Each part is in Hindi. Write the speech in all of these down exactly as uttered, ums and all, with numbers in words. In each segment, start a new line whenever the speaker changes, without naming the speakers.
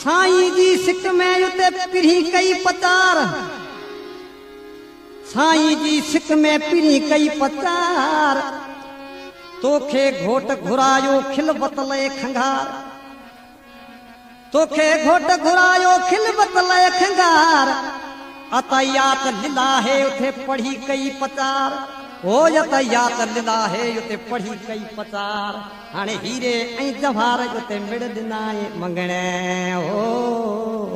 साईं जी सिक में उते पिरी कई पतार, साईं जी सिक में पिरी कई पतार, तोखे घोट घुरायो खिल बतले खंगार, तोखे घोट घुरायो खिल बतले खंगार, अतयात लीला है उथे पढ़ी कई पतार, ओ यतयात लीला है उते पढ़ी कई पतार, हाणे हीरे ऐं जवाहर उते मिड़ दिनाए मंगणे ओ।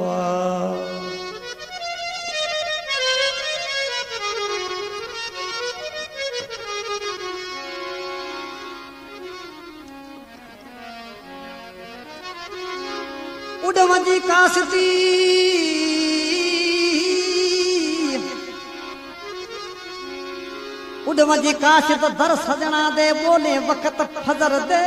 उडवजी कासती उडवजी काशित दर सजना दे बोले वक्त फजर दे,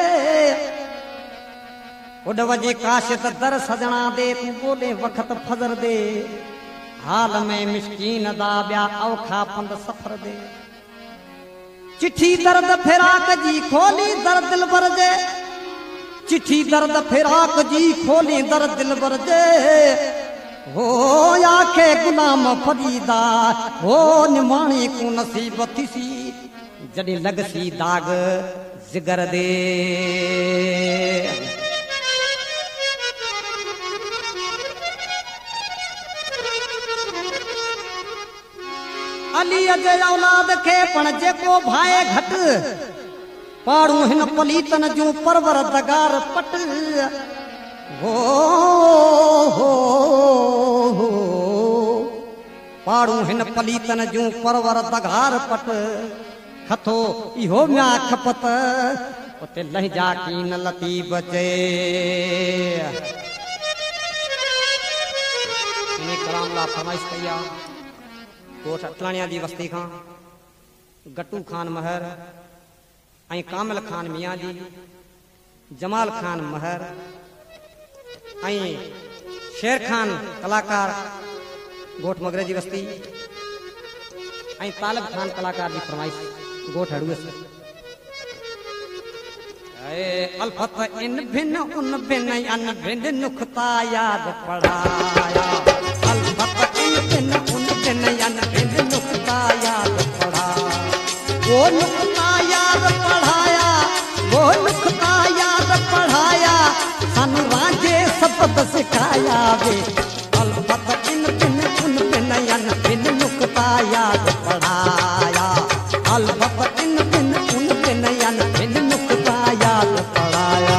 उडवजी काशित दर सजना दे तू बोले वक्त फजर दे, हाल में मिस्कीन दा ब्या औखा पंद सफर दे, चिट्ठी दर्द फिराक जी खोली दर दिल बर जे, चिट्ठी दर्द फिराक जी खोली दर दिल बर जे, हो आखे गुलाम फरीदा हो निमाणी को नसीब थीसी, जॾहिं लगसी दाग जिगर दे। अली जे औलाद खे पण जेको भाए घट, पाड़ू हिन पलीतन जूं परवर दगार पट, हो हो हो पाड़ू हिन पलीतन जूं परवर दगार पट, खथो इहो म्या खपत उते लहजा कीन लतीब चे। इन कलाम ला फरमाइश कई आ कोठ अटलाणिया जी वस्ती खां गट्टू खान महर ऐं कामिल खान मियाँ जी, जमाल खान महर ऐं शेर खान कलाकार गोठ मगरे जी वस्ती ऐं तालिब खान कलाकार जी फरमाइश गोठ हड़ुए से। अल्फत इन भिन उन भिन अन भिन नुक्ता याद पढ़ाया, अल्फत इन भिन उन भिन अन भिन नुक्ता याद पढ़ाया, वो नुक्ता याद पढ़ाया, वो नुक्ता याद पढ़ाया, सानू रांझे सबक सिखाया वे, अल्फत इन भिन उन भिन अन भिन नुक्ता याद पढ़ाया, अल्फत इन भिन उन भिन अन भिन नुक्ता याद पढ़ाया।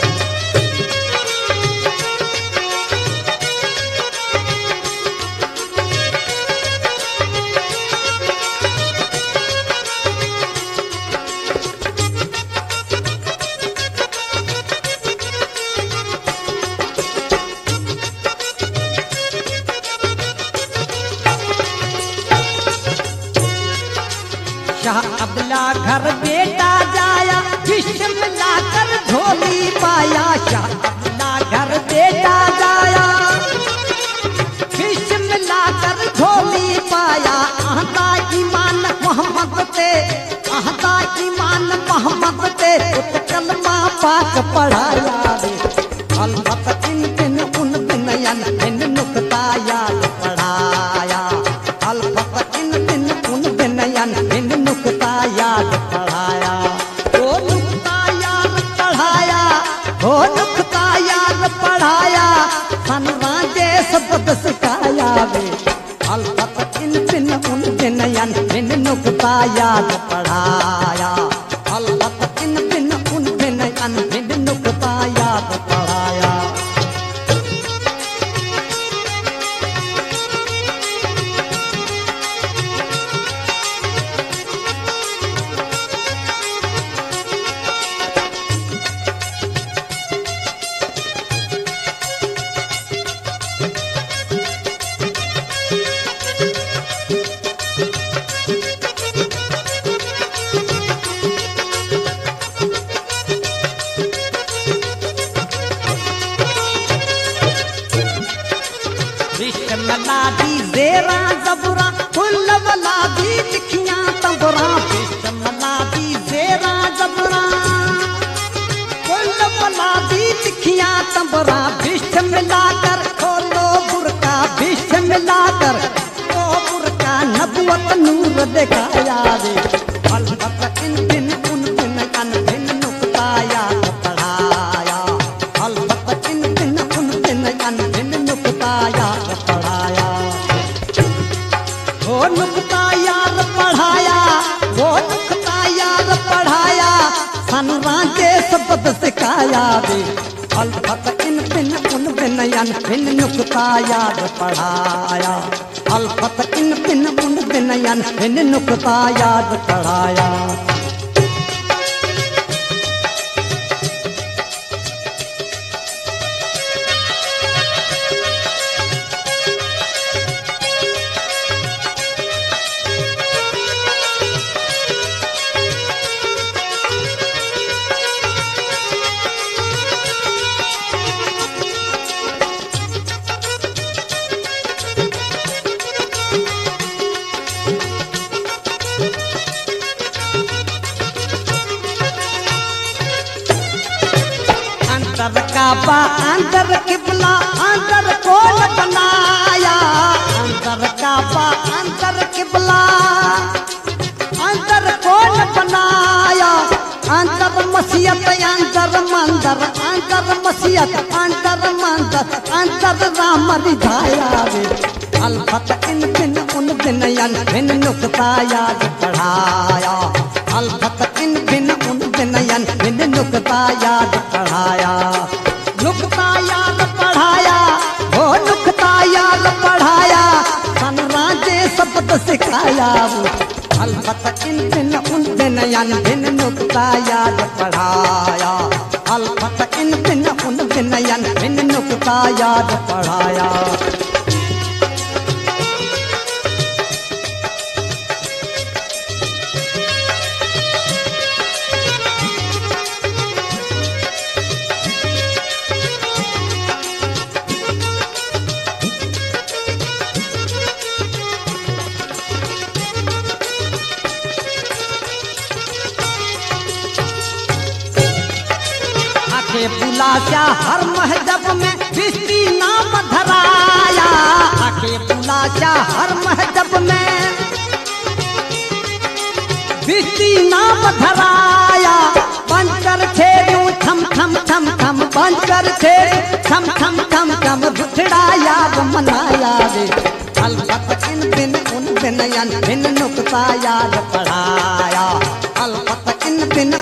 शाह अब्दुल्ला घर बेटा जाया, विश्व मिला कर झोली पाया, शाह अब्दुल्ला घर बेटा जाया, विश्व मिला कर झोली पाया, आहदा ईमान मोहम्मद ते, आहदा ईमान मोहम्मद ते, उत कलमा पाक पढ़ाया रे, अल्फत इन बिन उन बिन अन बिन नुक्ता याद पढ़ाया, अल्फत इन बिन उन बिन अन बिन नुक्ता याद पढ़ाया, वो नुक्ता याद पढ़ाया, वो नुक्ता याद पढ़ाया, सन रांझे सबक सिखाया वे, अल्फत इन बिन उन बिन अन बिन नुक्ता याद पढ़ाया, अल्फत इन बिन उन बिन अन बिन नुक्ता याद पढ़ाया। मलादी जेरा जबरा फुल मलादी लिखियां तंबरा, मलादी जेरा जबरा फुल मलादी लिखियां तंबरा, विश्व मिला कर दिखाया रे। अलबत इन दिन उन दिन अनभिन नुक्ता याद पढ़ाया। अलबत इन दिन उन दिन अनभिन नुक्ता याद पढ़ाया। वो नुक्ता याद पढ़ाया, वो नुक्ता याद पढ़ाया, सन रांझे सबद सिखाया रे। अलबत इन दिन उन दिन अनभिन नुक्ता याद पढ़ाया। अलबत इन दिन उन दिन अनभिन नुक्ता याद पढ़ाया। अंदर काबा अंदर किबला अंदर कौन बनाया। अंदर काबा अंदर किबला अंदर कौन बनाया। अंदर मसीहत अंदर मंदर, अंदर मसीहत अंदर मंदर, अंदर राम रिझाया रे। अलबत इन दिन उन दिन अनभिन नुक्ता याद पढ़ाया। अलबत इन दिन उन दिन अनभिन नुक्ता याद पढ़ाया। नुक्ता याद पढ़ाया, वो नुक्ता याद पढ़ाया, सन रांझे शब्द सिखाया। अलबत इन दिन उन दिन अनभिन नुक्ता याद पढ़ाया। अलबत इन दिन उन दिन अनभिन नुक्ता याद पढ़ाया। आके बुलाशा हर महजब में बिस्ती नाम धराया। आके बुलाशा हर महजब में बिस्ती नाम धराया। पंचर छेड़ू थम थम थम थम, पंचर छेड़ू थम थम थम थम, बुछड़ा याद मनाया रे। अलबत इन दिन उन दिन अनभिन नुक्ता याद पढ़ाया। अलबत इन दिन